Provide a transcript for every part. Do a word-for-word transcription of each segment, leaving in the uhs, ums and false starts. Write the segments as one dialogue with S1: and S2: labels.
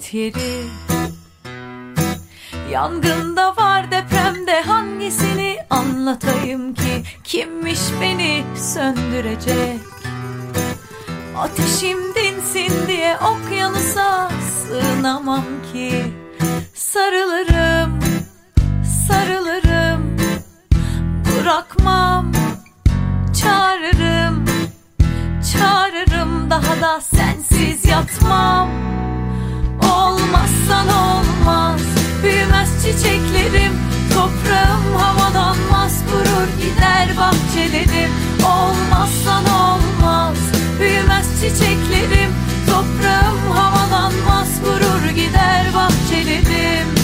S1: cennet yeri. Yangında var, depremde, hangisini anlatayım ki? Kimmiş beni söndürecek? Ateşim dinsin diye okyanusa sığınamam ki. Sarılırım, sarılırım, bırakmam, çağırırım, çağırırım, daha da sensiz yatmam. Olmazsan olmaz, büyümez çiçeklerim, toprağım havalanmaz, kurur gider bahçelerim. Olmazsan olmaz, büyümez çiçeklerim, toprağım havalanmaz, kurur gider bahçelerim.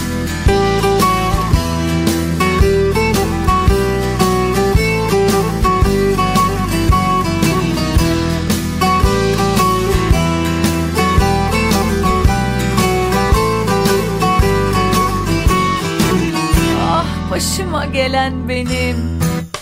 S1: Başıma gelen benim.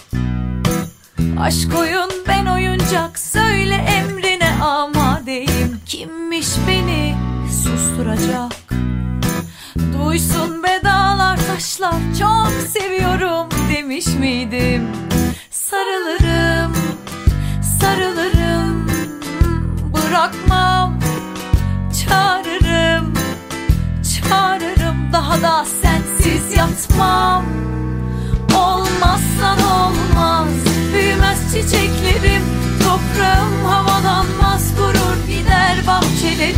S1: Aşk oyun, ben oyuncak, söyle emrine amadeyim. Kimmiş beni susturacak? Duysun be dağlar taşlar, çok seviyorum demiş miydim? Sarılırım, sarılırım, bırakmam, çağırırım, çağırırım, daha da sensiz yatmam. Olmazsan olmaz, büyümez çiçeklerim, toprağım havalanmaz, kurur gider bahçelerim.